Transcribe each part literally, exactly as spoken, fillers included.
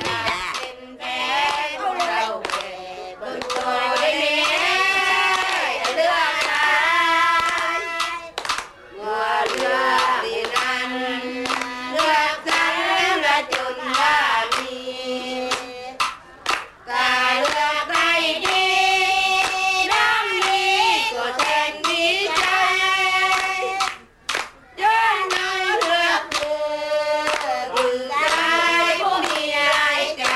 เป็นแพ้ของเราแก่บนตัวได้เนี้ยเลือกตายบัวเลือกดีนั้นเลือกฉันและจนว่ามีกาเลือกใครดีน้ำนี้ก็แทนดีใจย้อนน้อยเลือกเธอคือใจผู้มีรายใจ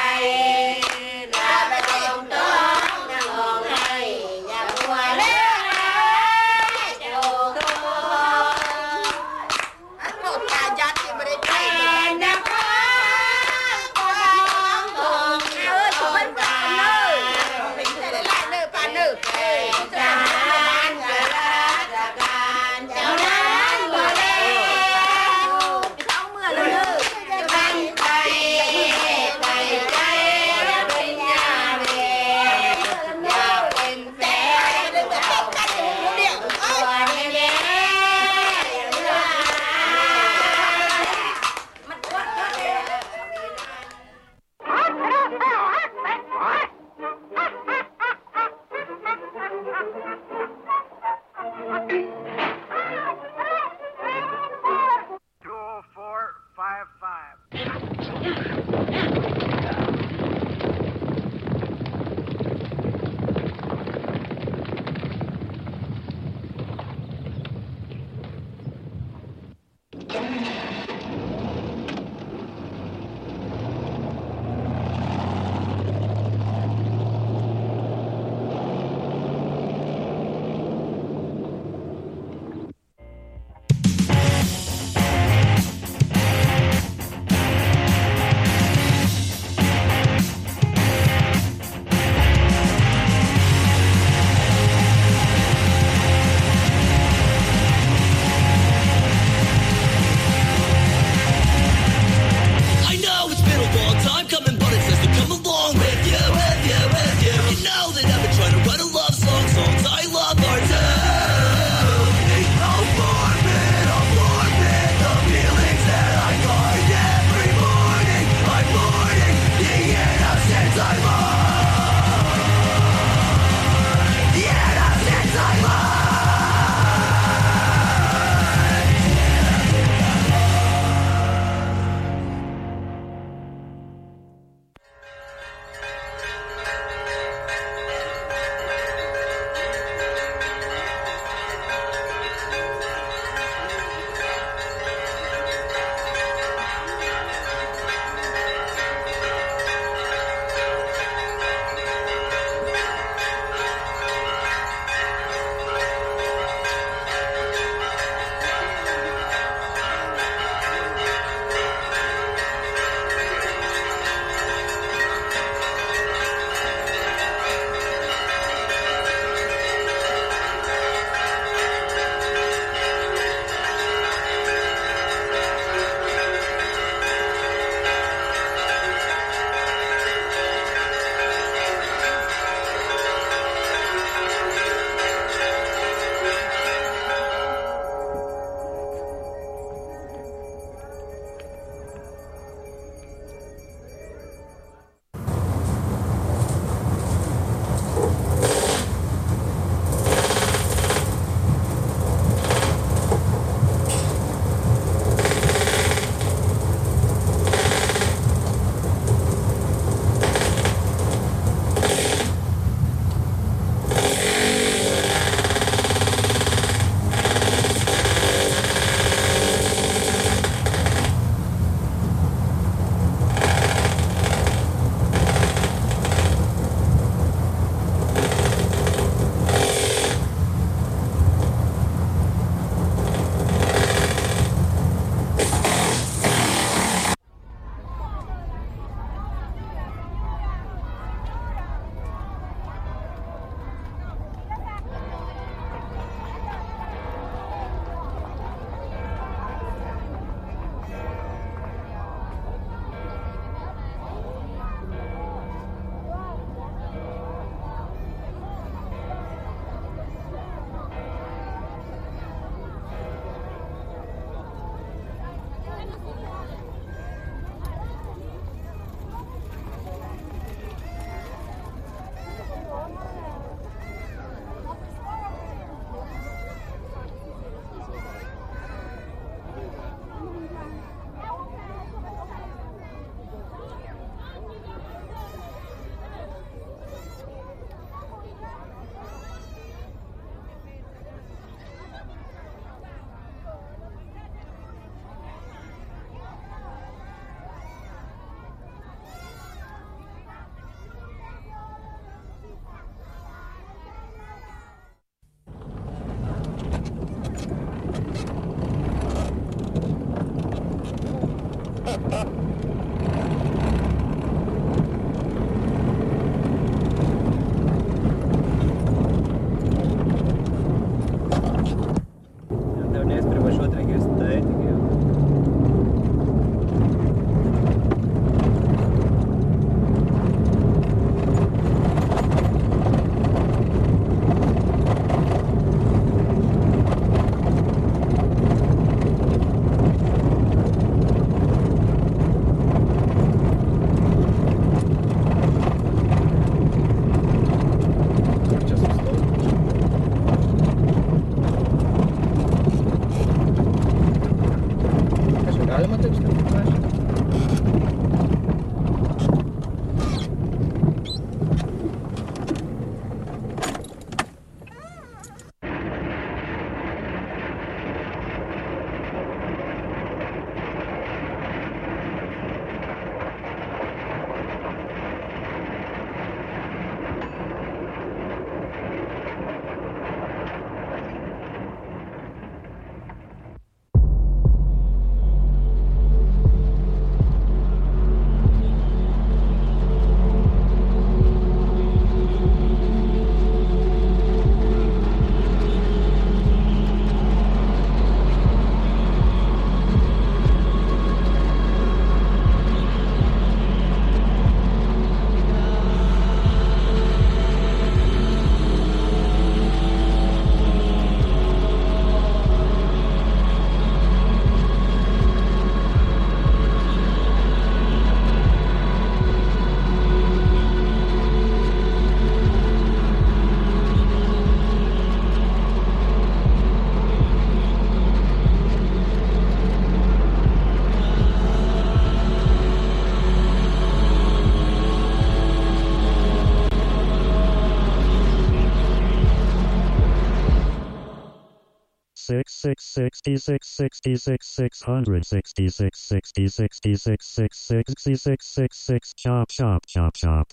sixty-six, sixty-six, sixty-six, six hundred sixty-six, sixty, sixty-six, sixty-six, sixty-six, sixty-six, chop, chop, chop, chop.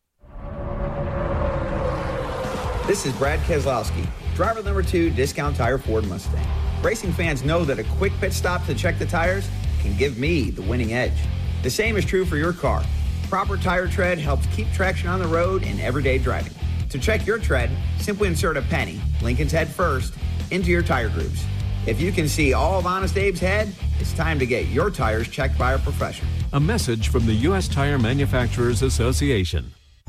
This is Brad Keselowski, driver number two, Discount Tire Ford Mustang. Racing fans know that a quick pit stop to check the tires can give me the winning edge. The same is true for your car. Proper tire tread helps keep traction on the road in everyday driving. To check your tread, simply insert a penny, Lincoln's head first, into your tire grooves. If you can see all of Honest Abe's head, it's time to get your tires checked by a professional. A message from the U S Tire Manufacturers Association.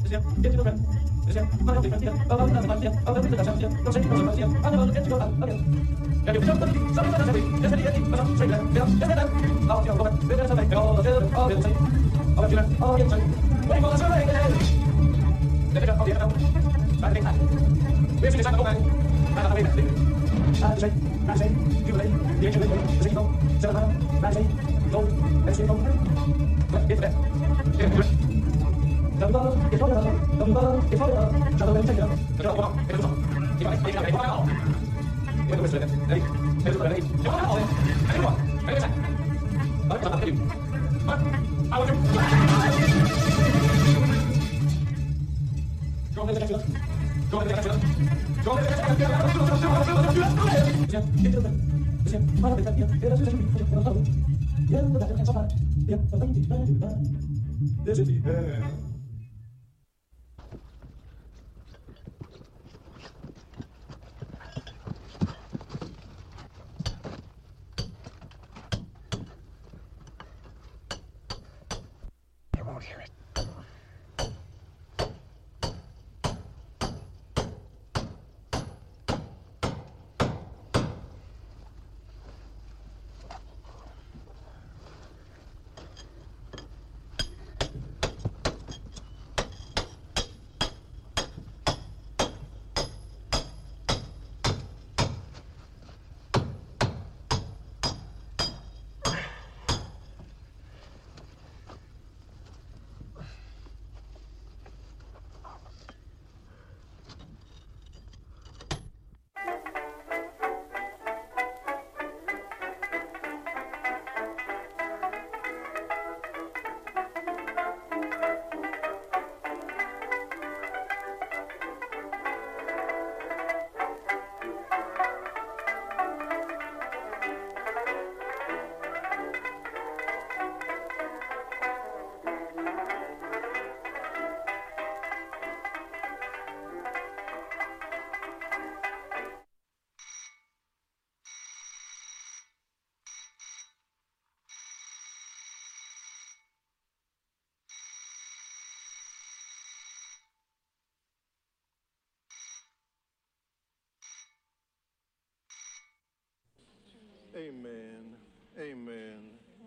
Amen. Amen.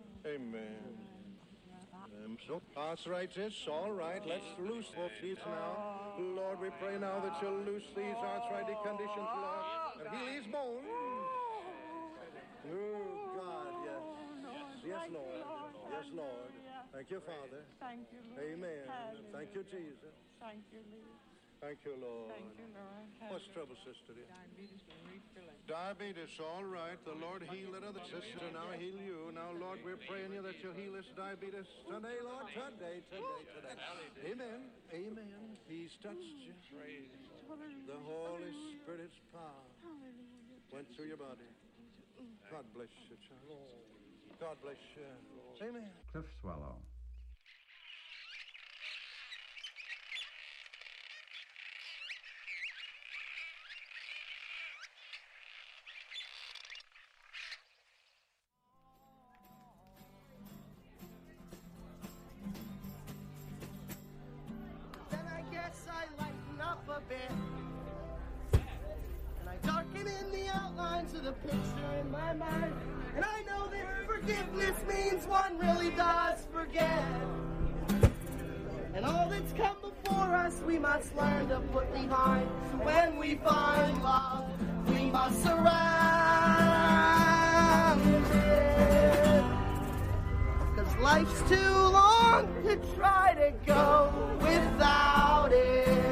Amen. Um, so arthritis, all right. Let's loose both feet now. Lord, we pray now that you'll loose these arthritic conditions, Lord, and heal these bones. Oh, God, yes. Yes, Lord. Yes, Lord. Thank you, Father. Thank you, Lord. Amen. Thank you, Jesus. Thank you, Lord. Thank you, Lord. Thank you, Lord. What's trouble, sister? Diabetes and refilling. Diabetes, all right. The Lord heal that other sister. Now heal you. Now, Lord, we're praying you that you'll heal this diabetes today, Lord. Today, today, today. Amen. Amen. He's touched you. The Holy Spirit's power went through your body. God bless you, child. God bless you. Amen. Cliff Swallow. And I darken in the outlines of the picture in my mind. And I know that forgiveness means one really does forget. And all that's come before us we must learn to put behind. So when we find love, we must surround it. 'Cause life's too long to try to go without it.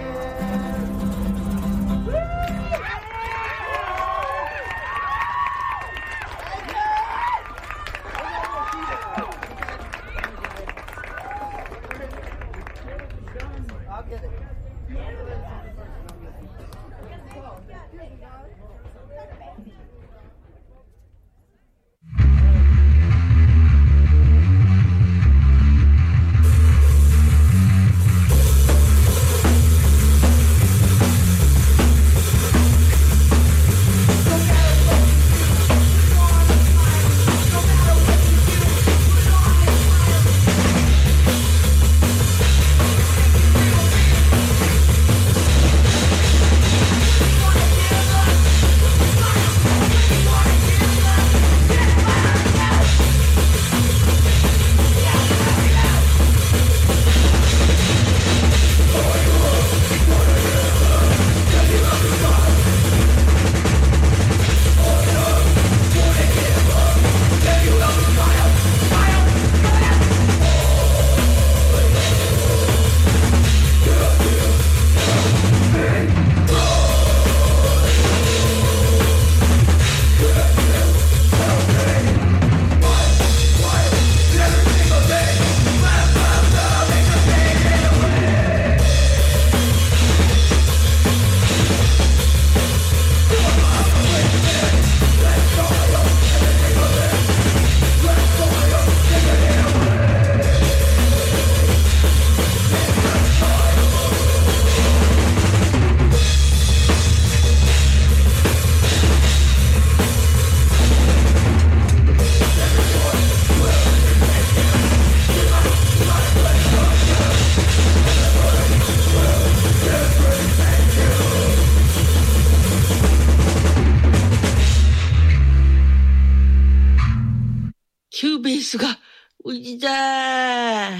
수가 울리자.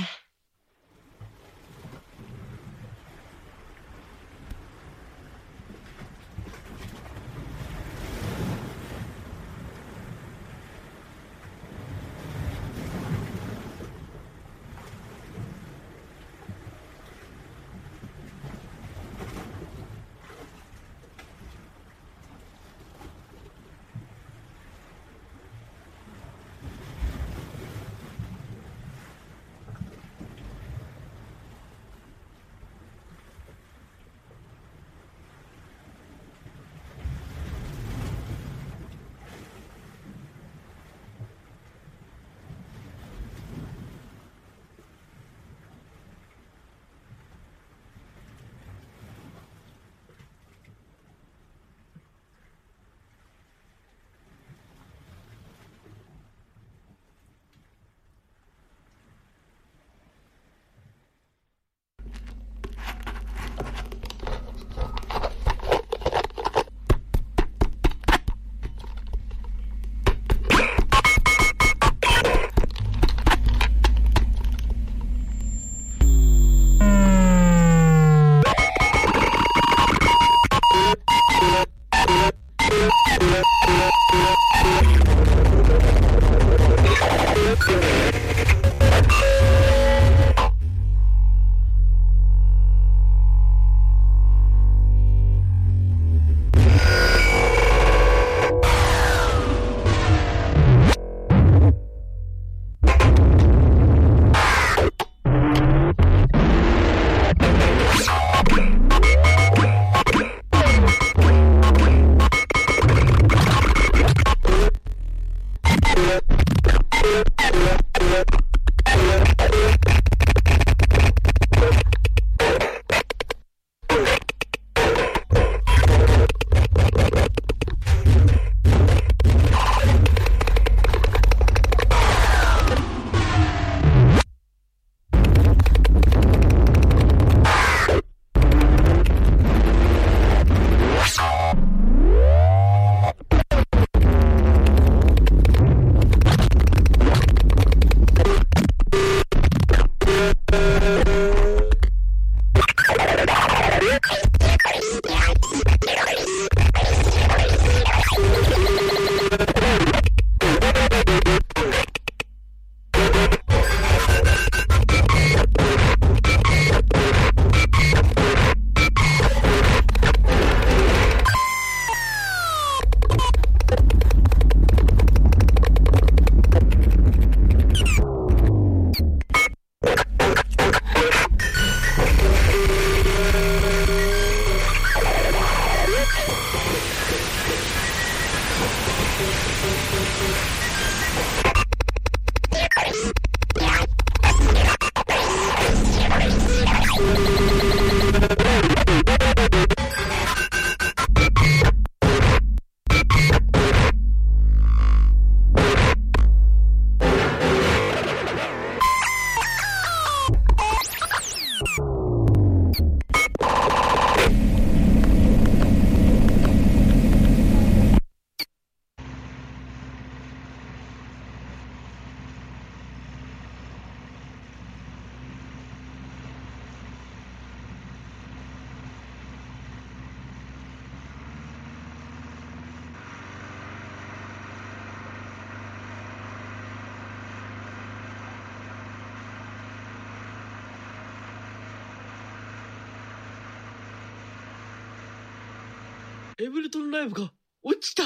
エブルトンライブが落ちた。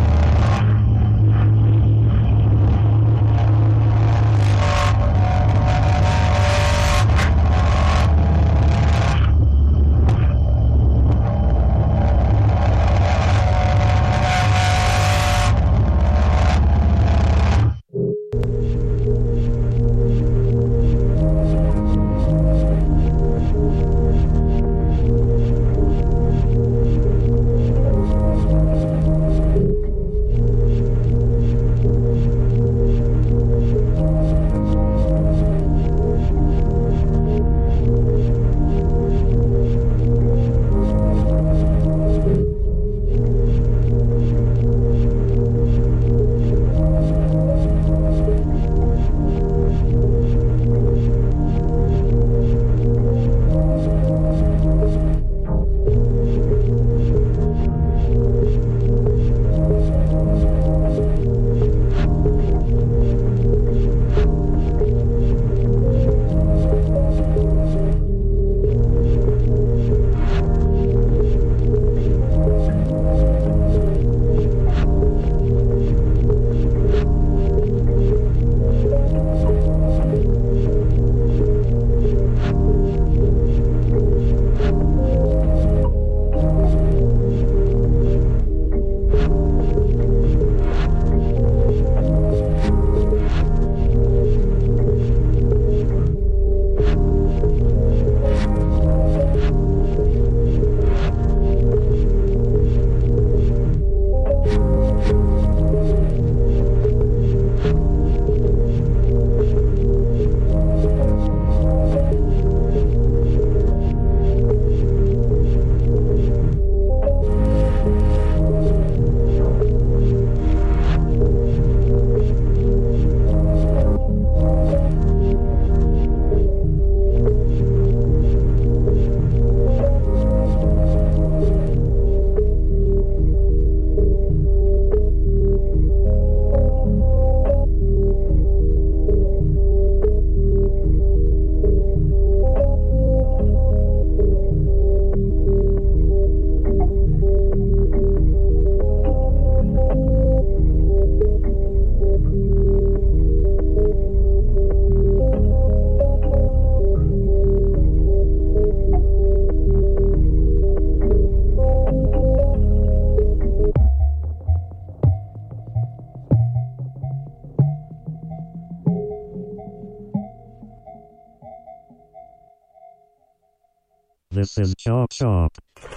「 This is Chop Chop.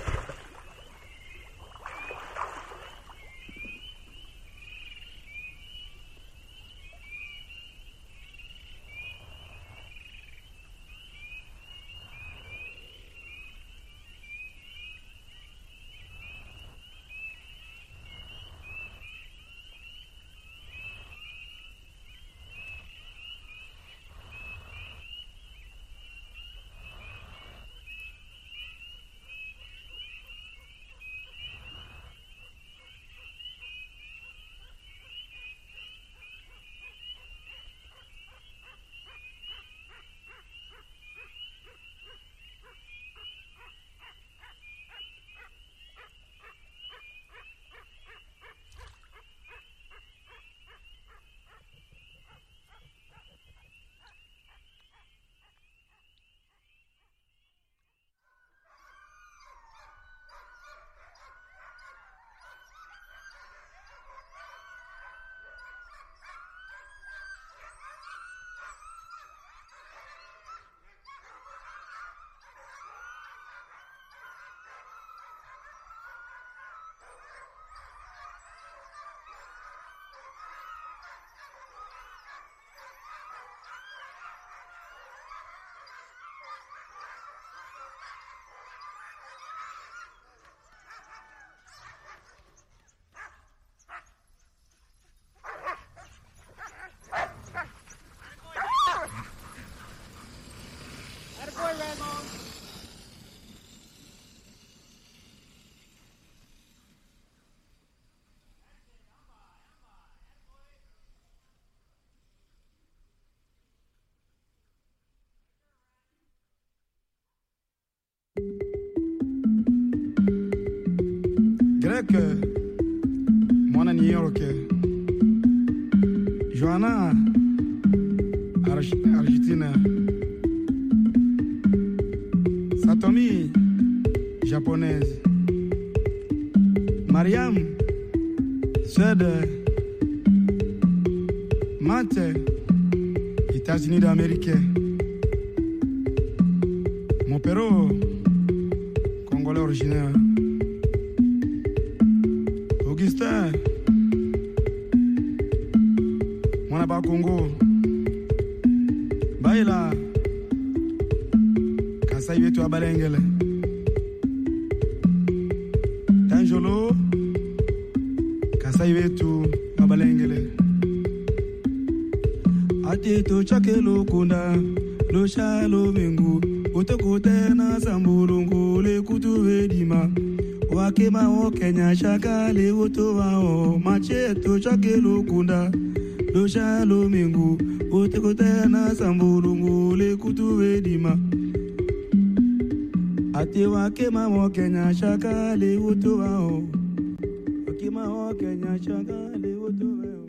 Greg, mwana New York, Joanna, Argentina, Satomi, japonaise, Mariam, Suède, Matt, États-Unis d'Amérique, mon père, congolais originaire, Augustin, mon abba Congo, Baila, Kasai Vetu Abalengele, Tanjolo, Kasai Vetu Abalengele. Ate to chakelo kunda, lo shalo mengu, otokote na sambulungu le kutu vedima. Wakema o Kenya shaka le woto wa o mache to chakelo kunda, lo shalo mengu, otokote na sambulungu le kutu vedima. Ate wakema o Kenya shaka le woto wa o, wakema o Kenya shaka le woto wa o.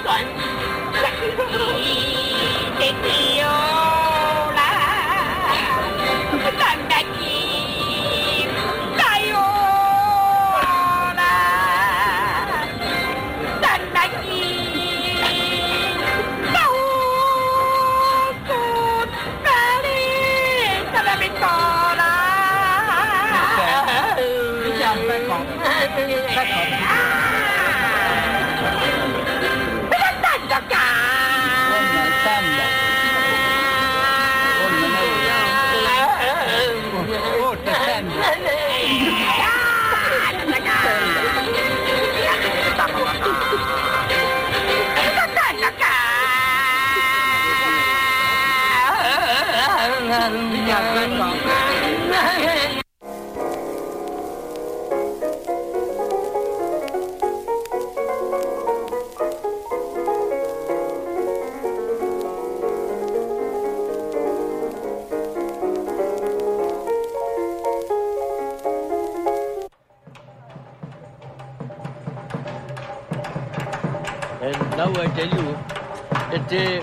And now I tell you that uh,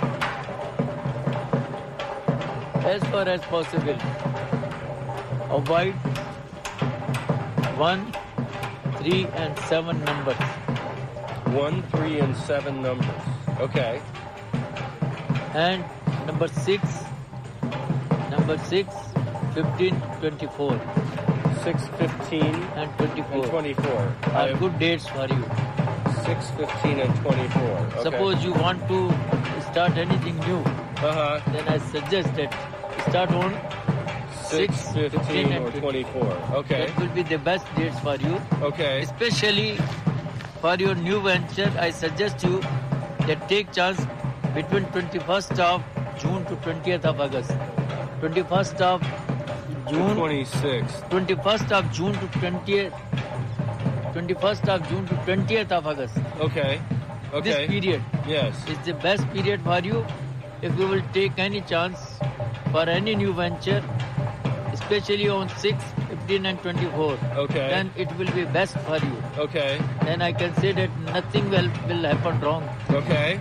as far as possible, avoid one, three, and seven numbers. One, three, and seven numbers. Okay. And number six, number six, fifteen, twenty-four. Six, fifteen, and twenty-four. And twenty-four. Are good dates for you. Six, fifteen, and twenty-four. Okay. Suppose you want to start anything new, uh-huh. then I suggest that start on six, six, fifteen, fifteen, or twenty-four. Okay. That will be the best dates for you. Okay. Especially for your new venture, I suggest you that take chance between twenty-first of June to twentieth of August. twenty-first of June. twenty-sixth. twenty-first of June to twentieth. twenty-first of June to twentieth of August. Okay. Okay. This period. Yes. Is the best period for you if you will take any chance for any new venture, especially on six, fifteen and twenty-four. Okay. Then it will be best for you. Okay. Then I can say that nothing will, will happen wrong. Okay.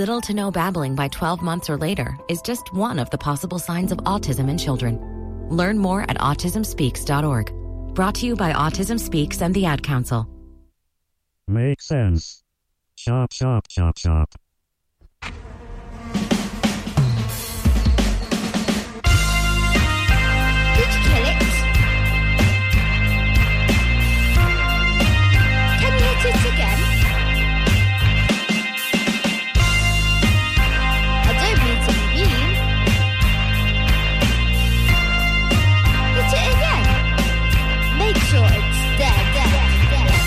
little to no babbling by twelve months or later is just one of the possible signs of autism in children. Learn more at autism speaks dot org. Brought to you by Autism Speaks and the Ad Council. Makes sense. Chop, chop, chop, chop. Did you kill it? Can you hit it again? I don't mean to be mean. Hit it again. Make sure it's dead, dead, dead, dead, dead.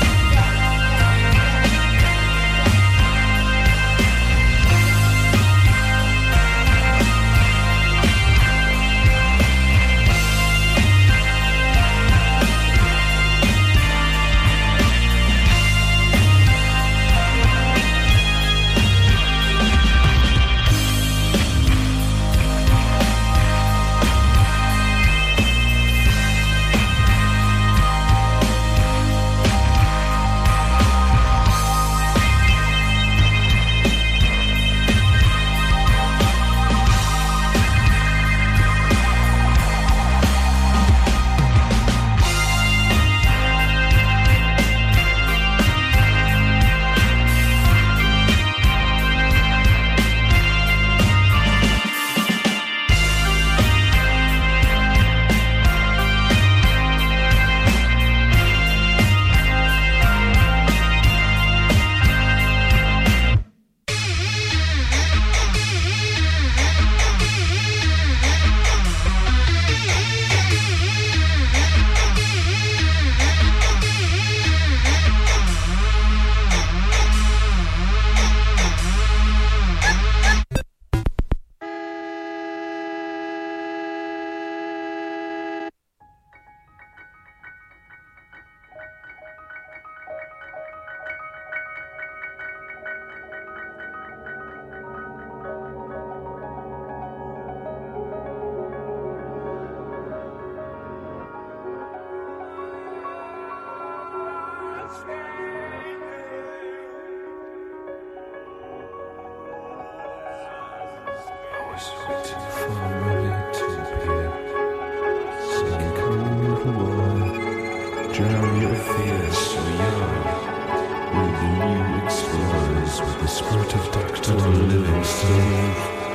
Drown your fears so young. With the new explorers, with the spirit of Doctor Livingstone.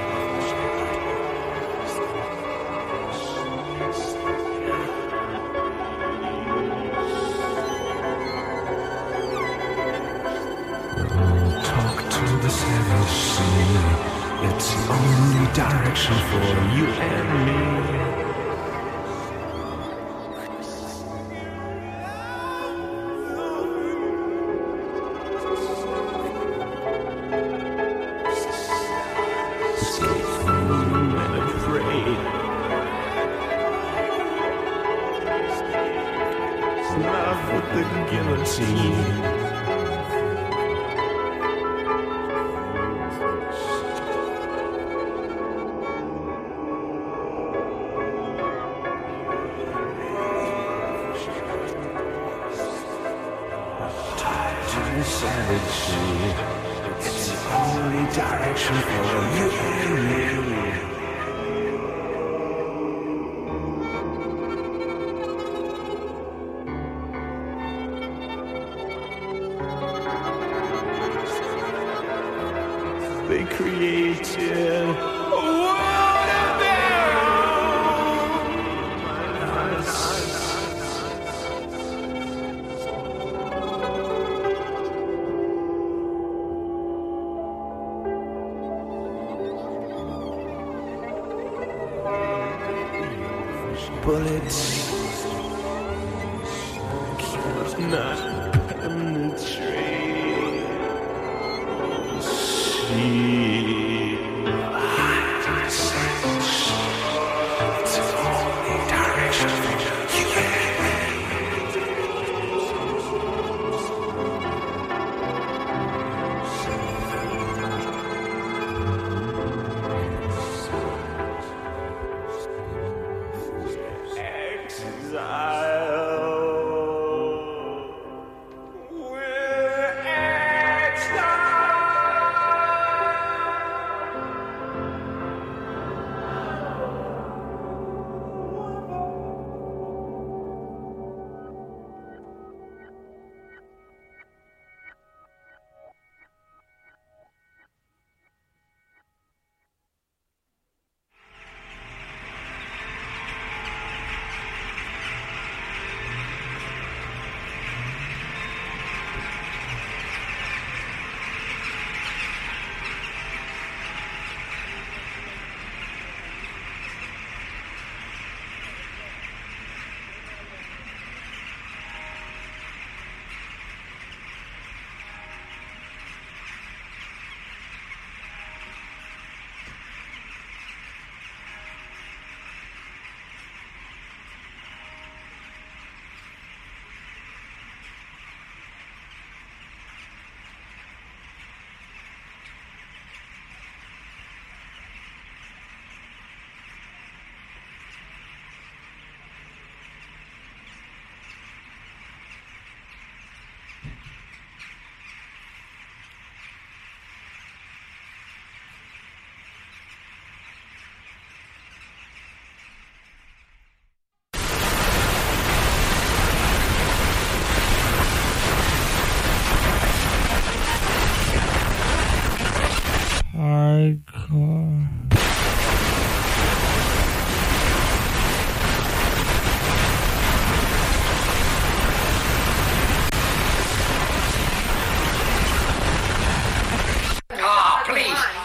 Oh, talk to the savage sea. It's the only direction for you and me. They created a world of their own. Bullets cannot not penetrate. Exile.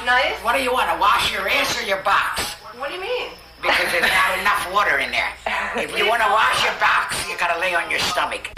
nice? What do you want, to wash your ass or your box? What do you mean? Because there's not enough water in there. If you want to wash your box, you gotta lay on your stomach.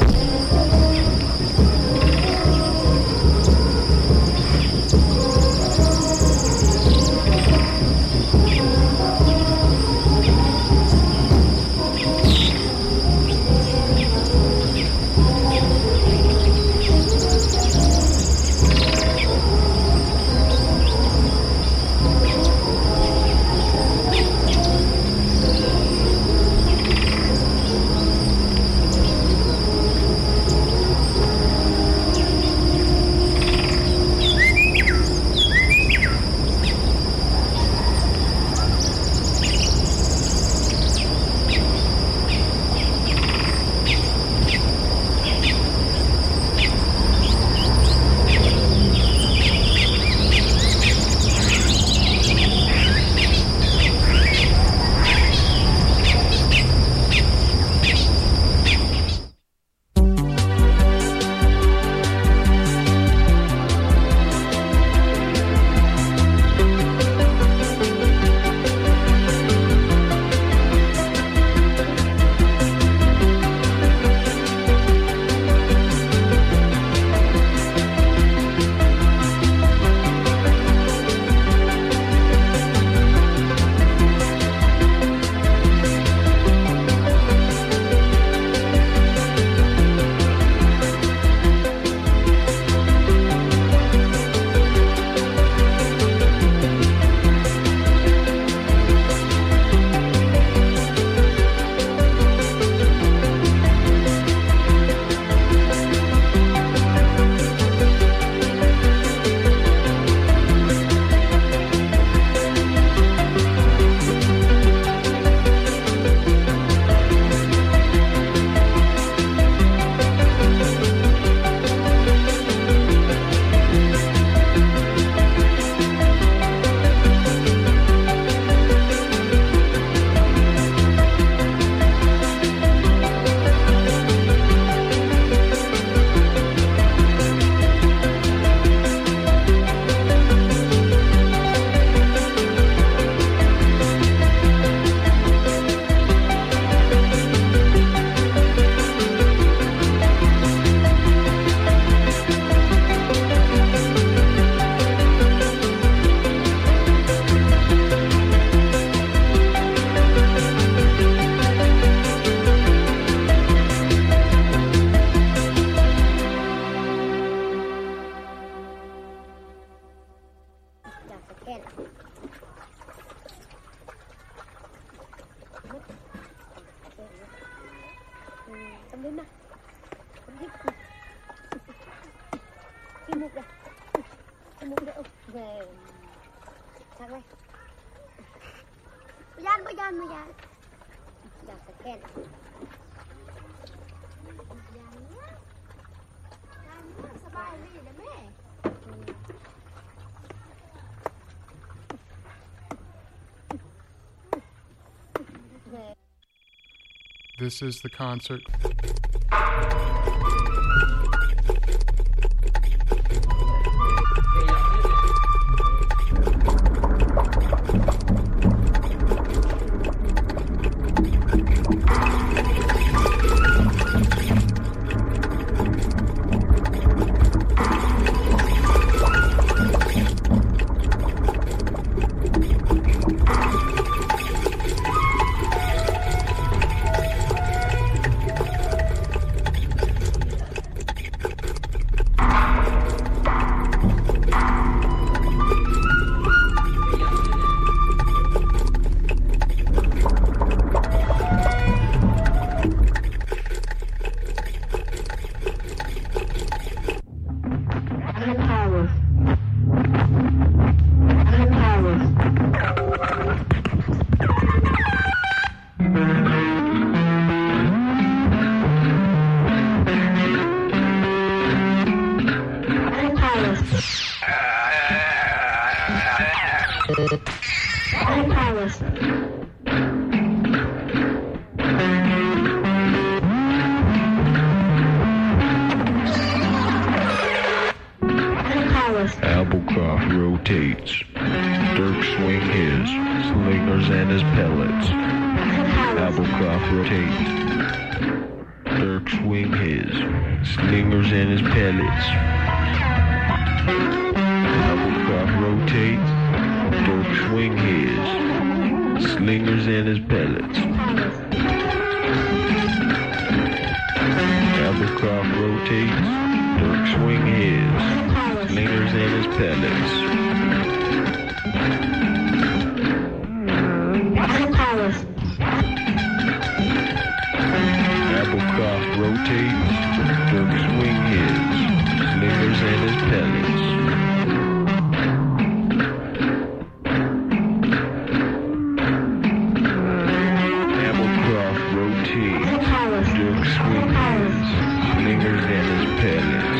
Cầm lên nào. Cầm hít. Kim mục đây. Kim mục đây. Về. Sang đây. Bây gian, bây gian, bây gian. Dạ, phải khen. This is the concert. Palace. Applecroft rotates. Dirk swing his slingers and his pellets. Applecroft rotates. Dirk swing his slingers and his pellets. Applecroft rotates. Dirk swing his slingers and his pellets. Applecroft rotates. Dirk swing his slingers and his pellets. Applecroft rotates. Dirk swing his slingers and his pellets. Applecroft rotates. Dirk swing his slingers and his pellets.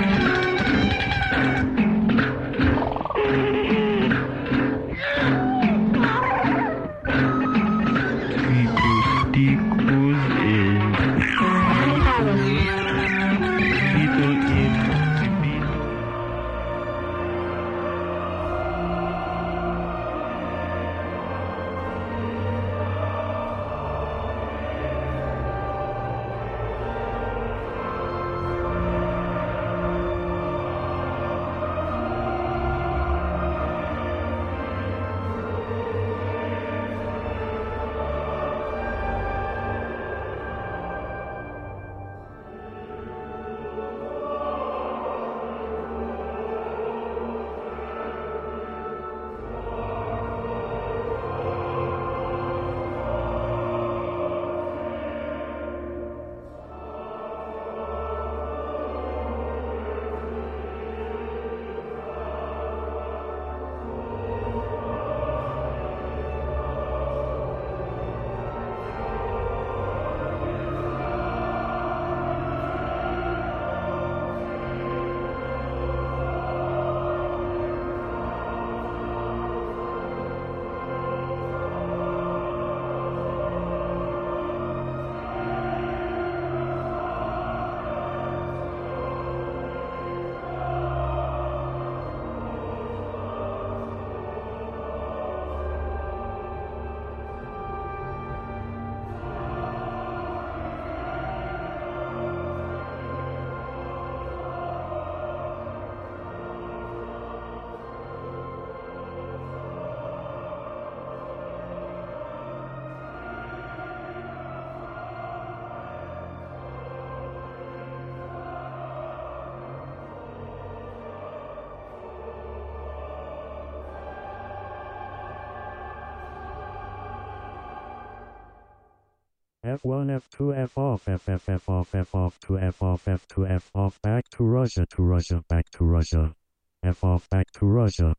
F one, F two, F off, F F, F off, F off, to F off, F two, F off, back to Russia, to Russia, back to Russia, F off, back to Russia.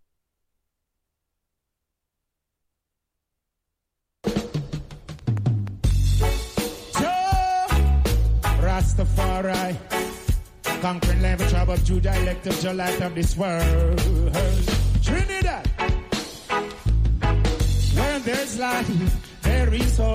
Rastafari, conquering every tribe of Judah, elect of the light of this world. Trinidad, where there's life, there is hope.